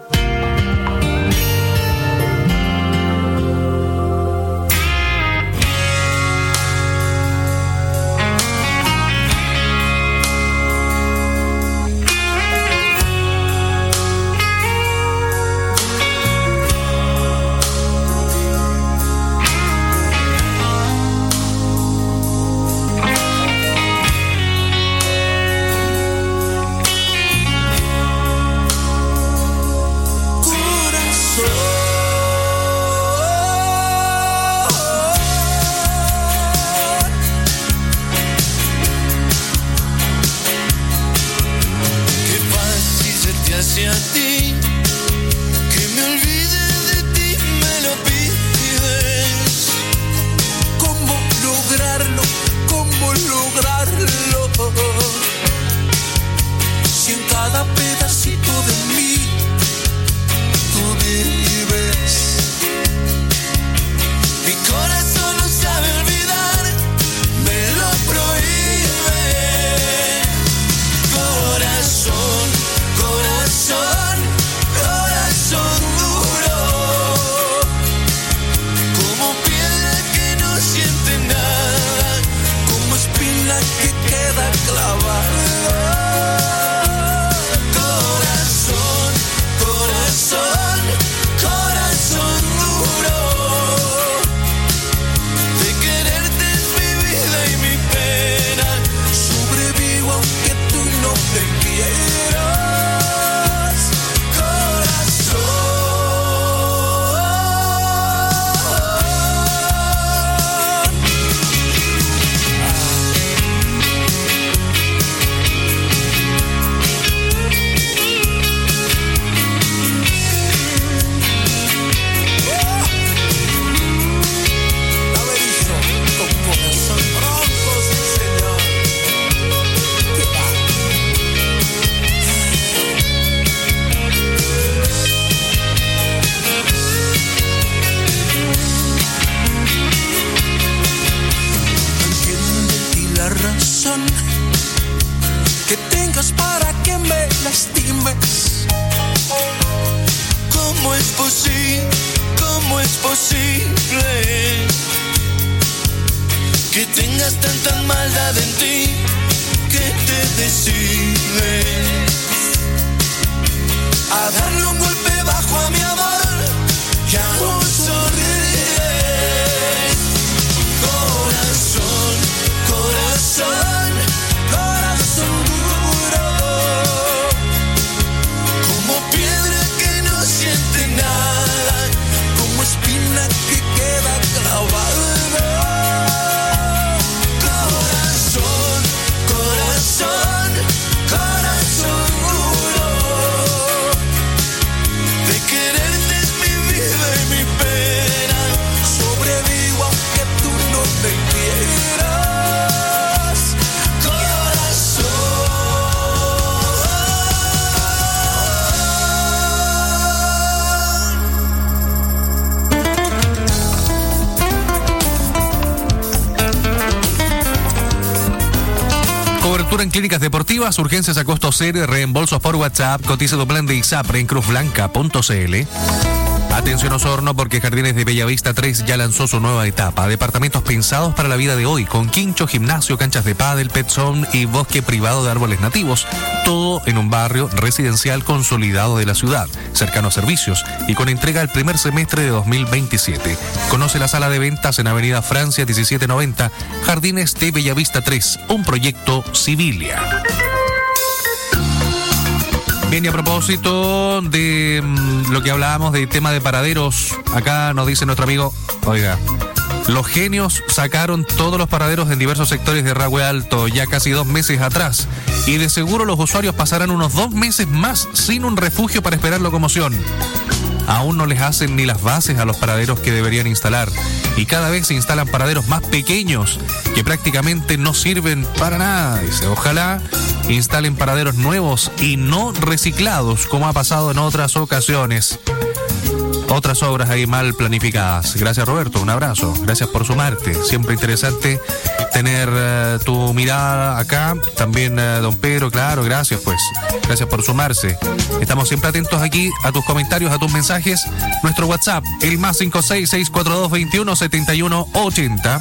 decides a darle un golpe bajo a mi amor y aún sonríes. Corazón, corazón, corazón duro, como piedra que no siente nada, como espina que queda clavada. Corazón, corazón, corazón duro, de quererte es mi vida y mi pena, sobrevivo aunque tú no me quieras. Cobertura en clínicas deportivas, urgencias a costo cero, reembolsos por WhatsApp, cotiza tu plan de ISAPRE en cruz blanca punto c l. Atención Osorno, porque Jardines de Bellavista tres ya lanzó su nueva etapa. Departamentos pensados para la vida de hoy, con quincho, gimnasio, canchas de pádel, pet zone y bosque privado de árboles nativos. Todo en un barrio residencial consolidado de la ciudad, cercano a servicios y con entrega el primer semestre de dos mil veintisiete. Conoce la sala de ventas en Avenida Francia diecisiete noventa, Jardines de Bellavista tres, un proyecto Civilia. Bien, y a propósito de mmm, lo que hablábamos del tema de paraderos, acá nos dice nuestro amigo, oiga, los genios sacaron todos los paraderos en diversos sectores de Rahue Alto ya casi dos meses atrás, y de seguro los usuarios pasarán unos dos meses más sin un refugio para esperar locomoción. Aún no les hacen ni las bases a los paraderos que deberían instalar, y cada vez se instalan paraderos más pequeños que prácticamente no sirven para nada. Dice, ojalá instalen paraderos nuevos y no reciclados, como ha pasado en otras ocasiones. Otras obras ahí mal planificadas. Gracias, Roberto, un abrazo. Gracias por sumarte. Siempre interesante tener uh, tu mirada acá. También uh, don Pedro, claro, gracias pues. Gracias por sumarse. Estamos siempre atentos aquí a tus comentarios, a tus mensajes. Nuestro WhatsApp, el más cinco seis seis cuatro dos dos uno siete uno ocho cero.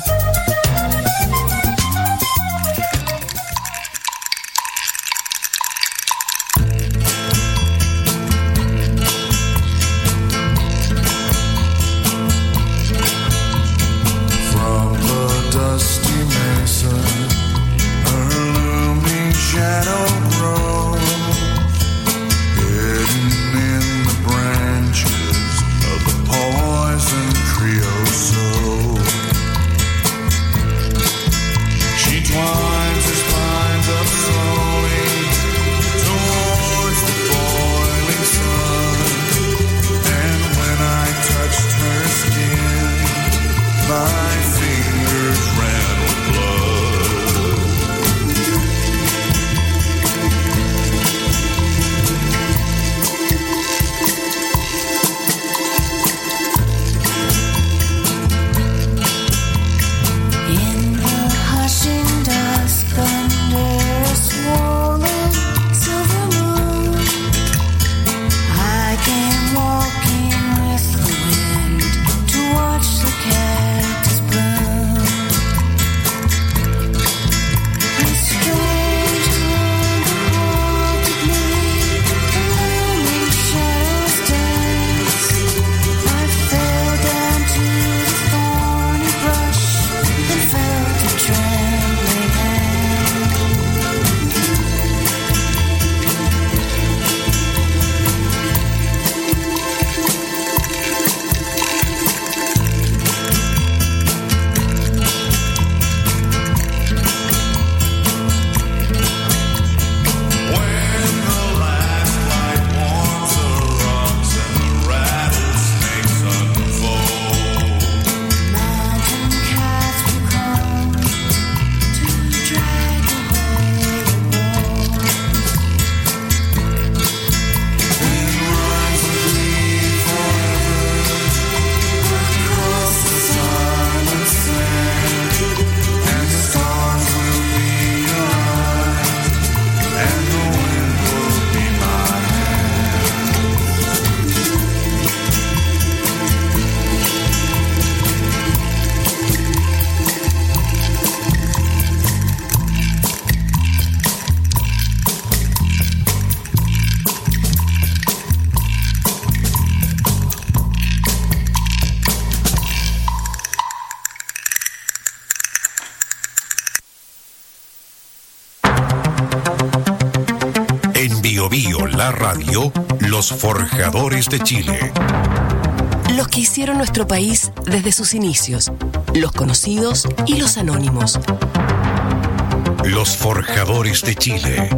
la radio, los forjadores de Chile. Los que hicieron nuestro país desde sus inicios, los conocidos y los anónimos. Los forjadores de Chile.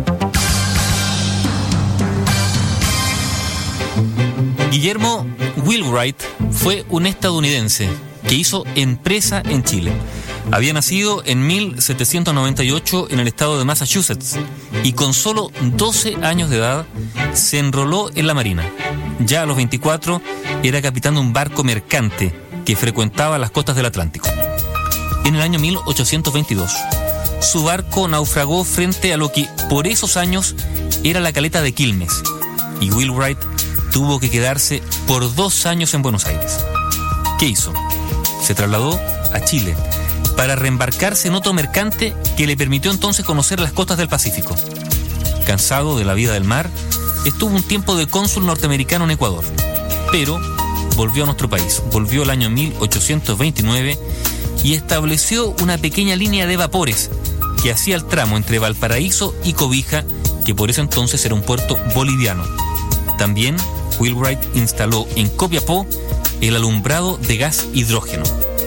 Guillermo Wheelwright fue un estadounidense que hizo empresa en Chile. Había nacido en mil setecientos noventa y ocho en el estado de Massachusetts y con solo doce años de edad se enroló en la Marina. Ya a los veinticuatro era capitán de un barco mercante que frecuentaba las costas del Atlántico. En el año mil ochocientos veintidós, su barco naufragó frente a lo que por esos años era la caleta de Quilmes y Wheelwright tuvo que quedarse por dos años en Buenos Aires. ¿Qué hizo? Se trasladó a Chile para reembarcarse en otro mercante que le permitió entonces conocer las costas del Pacífico. Cansado de la vida del mar, estuvo un tiempo de cónsul norteamericano en Ecuador, pero volvió a nuestro país, volvió el año mil ochocientos veintinueve y estableció una pequeña línea de vapores que hacía el tramo entre Valparaíso y Cobija, que por ese entonces era un puerto boliviano. También Wheelwright instaló en Copiapó el alumbrado de gas hidrógeno.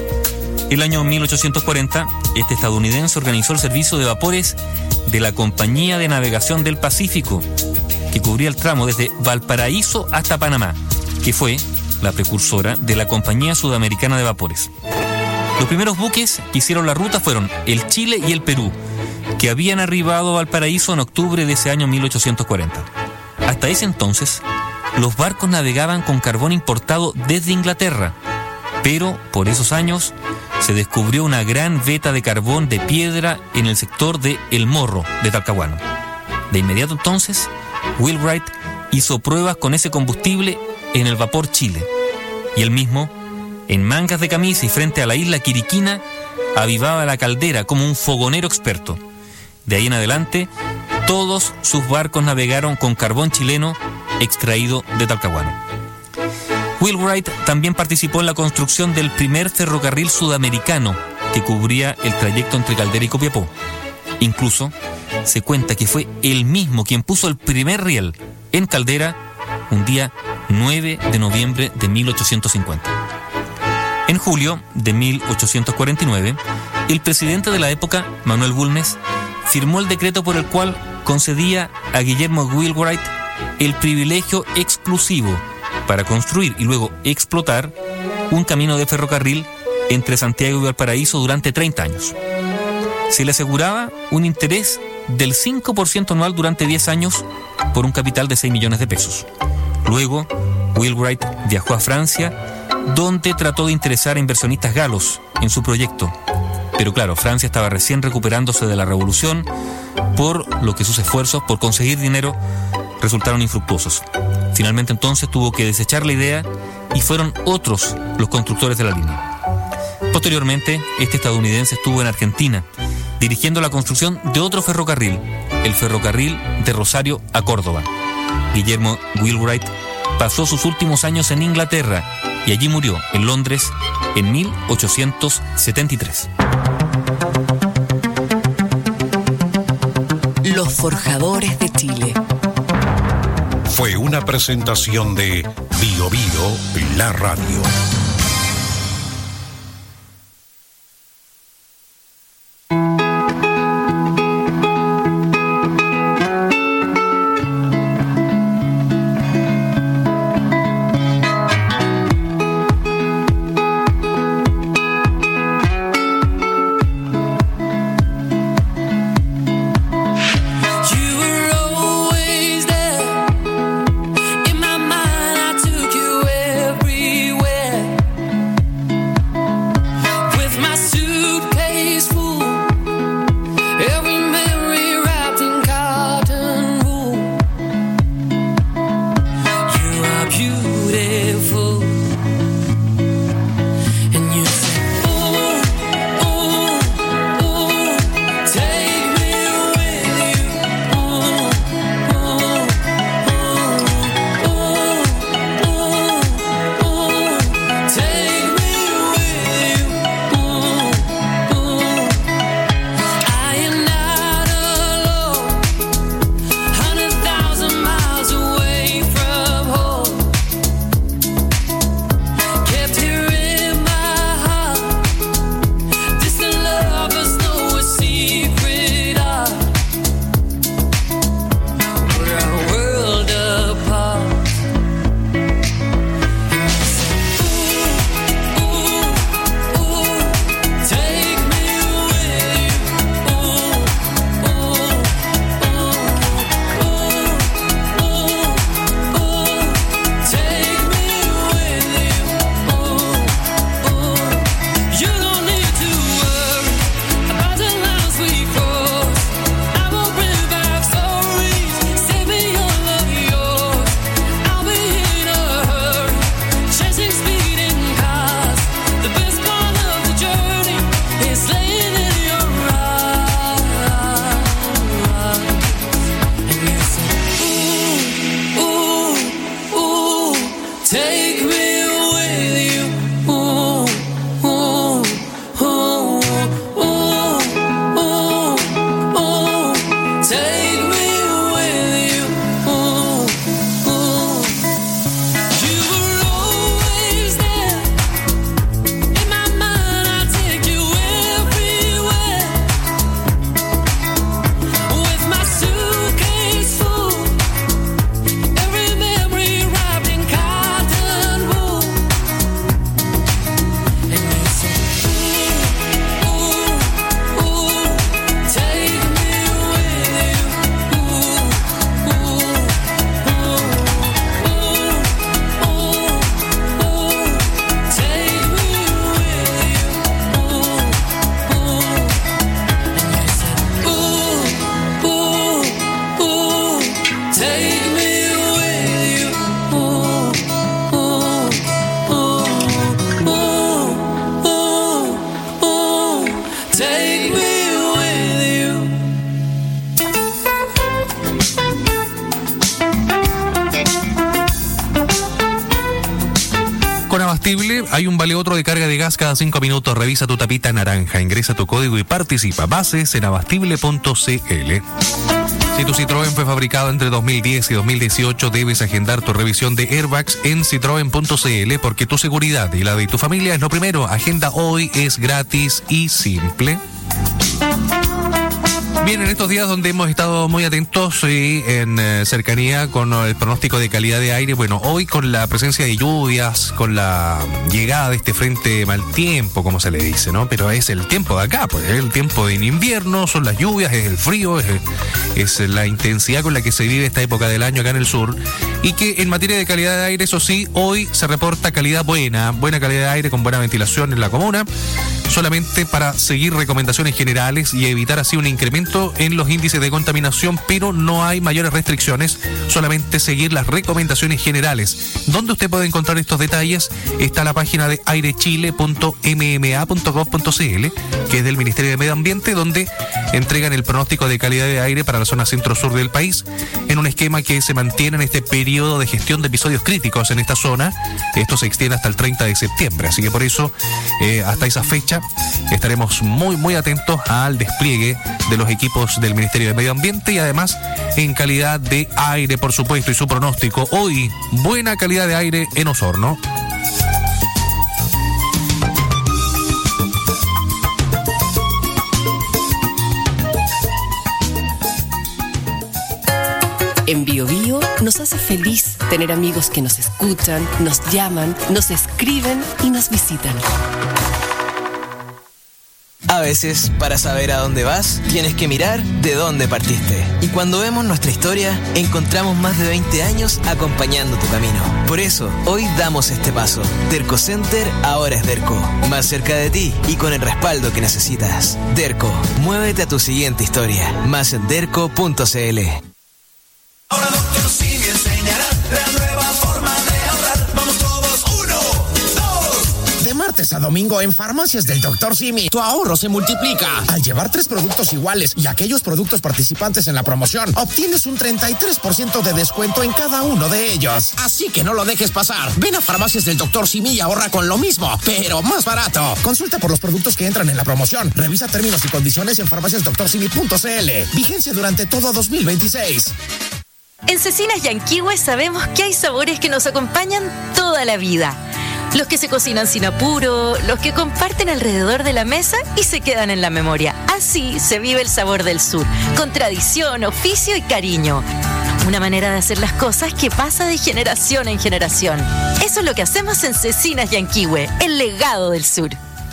El año mil ochocientos cuarenta, este estadounidense organizó el servicio de vapores de la Compañía de Navegación del Pacífico, que cubría el tramo desde Valparaíso hasta Panamá, que fue la precursora de la Compañía Sudamericana de Vapores. Los primeros buques que hicieron la ruta fueron el Chile y el Perú, que habían arribado a Valparaíso en octubre de ese año mil ochocientos cuarenta. Hasta ese entonces, los barcos navegaban con carbón importado desde Inglaterra, pero por esos años se descubrió una gran veta de carbón de piedra en el sector de El Morro de Talcahuano. De inmediato entonces, Wheelwright hizo pruebas con ese combustible en el vapor Chile, y él mismo, en mangas de camisa y frente a la isla Quiriquina, avivaba la caldera como un fogonero experto. De ahí en adelante, todos sus barcos navegaron con carbón chileno extraído de Talcahuano. Wheelwright también participó en la construcción del primer ferrocarril sudamericano que cubría el trayecto entre Caldera y Copiapó. Incluso se cuenta que fue él mismo quien puso el primer riel en Caldera un día nueve de noviembre de mil ochocientos cincuenta. En julio de mil ochocientos cuarenta y nueve, el presidente de la época, Manuel Bulnes, firmó el decreto por el cual concedía a Guillermo Wheelwright el privilegio exclusivo para construir y luego explotar un camino de ferrocarril entre Santiago y Valparaíso durante treinta años. Se le aseguraba un interés del cinco por ciento anual durante diez años por un capital de seis millones de pesos. Luego, Wheelwright viajó a Francia, donde trató de interesar a inversionistas galos en su proyecto. Pero claro, Francia estaba recién recuperándose de la revolución, por lo que sus esfuerzos por conseguir dinero resultaron infructuosos. Finalmente entonces tuvo que desechar la idea y fueron otros los constructores de la línea. Posteriormente, este estadounidense estuvo en Argentina, dirigiendo la construcción de otro ferrocarril, el ferrocarril de Rosario a Córdoba. Guillermo Wheelwright pasó sus últimos años en Inglaterra y allí murió en Londres en mil ochocientos setenta y tres. Los forjadores de Chile. Fue una presentación de Bio Bio, la radio. Everywhere abastible, hay un vale otro de carga de gas cada cinco minutos. Revisa tu tapita naranja, ingresa tu código y participa. Bases en abastible punto c l. Si tu Citroën fue fabricado entre dos mil diez y dos mil dieciocho, debes agendar tu revisión de airbags en citroen punto c l porque tu seguridad y la de tu familia es lo primero. Agenda hoy, es gratis y simple. Bien, en estos días donde hemos estado muy atentos y en eh, cercanía con el pronóstico de calidad de aire, bueno, hoy con la presencia de lluvias, con la llegada de este frente mal tiempo, como se le dice, ¿no? Pero es el tiempo de acá, pues es el tiempo de invierno, son las lluvias, es el frío, es, es la intensidad con la que se vive esta época del año acá en el sur, y que en materia de calidad de aire, eso sí, hoy se reporta calidad buena, buena calidad de aire con buena ventilación en la comuna, solamente para seguir recomendaciones generales y evitar así un incremento en los índices de contaminación, pero no hay mayores restricciones, solamente seguir las recomendaciones generales. ¿Dónde usted puede encontrar estos detalles? Está la página de airechile punto m m a punto gov punto c l, que es del Ministerio de Medio Ambiente, donde entregan el pronóstico de calidad de aire para la zona centro-sur del país, en un esquema que se mantiene en este periodo de gestión de episodios críticos en esta zona. Esto se extiende hasta el treinta de septiembre, así que por eso, eh, hasta esa fecha, estaremos muy, muy atentos al despliegue de los equipos del Ministerio de Medio Ambiente y además en calidad de aire, por supuesto, y su pronóstico. Hoy, buena calidad de aire en Osorno. En Bio Bio nos hace feliz tener amigos que nos escuchan, nos llaman, nos escriben y nos visitan. A veces, para saber a dónde vas, tienes que mirar de dónde partiste. Y cuando vemos nuestra historia, encontramos más de veinte años acompañando tu camino. Por eso, hoy damos este paso. Derco Center ahora es Derco. Más cerca de ti y con el respaldo que necesitas. Derco, muévete a tu siguiente historia. Más en derco punto c l. Ahora Doctor Simi enseñará la nueva forma de ahorrar. Vamos todos, uno, dos. De martes a domingo en Farmacias del Doctor Simi, tu ahorro se multiplica. Al llevar tres productos iguales y aquellos productos participantes en la promoción, obtienes un treinta y tres por ciento de descuento en cada uno de ellos. Así que no lo dejes pasar. Ven a Farmacias del Doctor Simi y ahorra con lo mismo, pero más barato. Consulta por los productos que entran en la promoción. Revisa términos y condiciones en farmacias doctor simi punto c l. Vigencia durante todo dos mil veintiséis. En Cecinas Yanquihue sabemos que hay sabores que nos acompañan toda la vida. Los que se cocinan sin apuro, los que comparten alrededor de la mesa y se quedan en la memoria. Así se vive el sabor del sur, con tradición, oficio y cariño. Una manera de hacer las cosas que pasa de generación en generación. Eso es lo que hacemos en Cecinas Yanquihue, el legado del sur.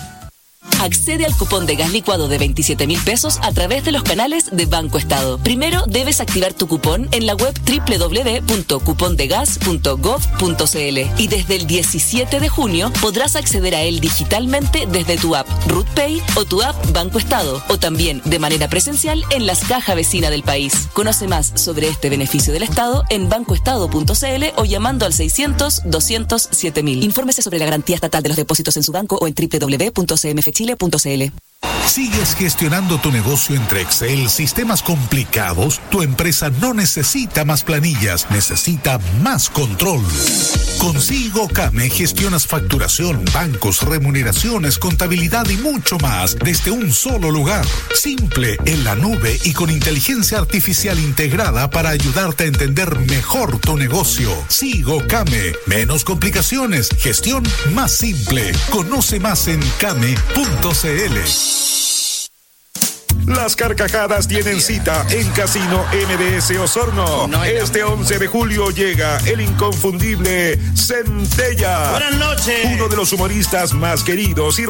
Accede al cupón de gas licuado de veintisiete mil pesos a través de los canales de Banco Estado. Primero debes activar tu cupón en la web doble u doble u doble u punto cupondegas punto gov punto c l y desde el diecisiete de junio podrás acceder a él digitalmente desde tu app RutPay o tu app Banco Estado o también de manera presencial en las cajas vecinas del país. Conoce más sobre este beneficio del Estado en bancoestado punto c l o llamando al seiscientos, doscientos, siete mil. Infórmese sobre la garantía estatal de los depósitos en su banco o en doble u doble u doble u punto c m f chile punto c l. ¿Sigues gestionando tu negocio entre Excel, sistemas complicados? Tu empresa no necesita más planillas, necesita más control. Con Sigo Came gestionas facturación, bancos, remuneraciones, contabilidad y mucho más desde un solo lugar. Simple, en la nube y con inteligencia artificial integrada para ayudarte a entender mejor tu negocio. Sigo Came, menos complicaciones, gestión más simple. Conoce más en came punto c l. Las carcajadas tienen cita en Casino M D S Osorno. Este once de julio llega el inconfundible Centella. Buenas noches. Uno de los humoristas más queridos y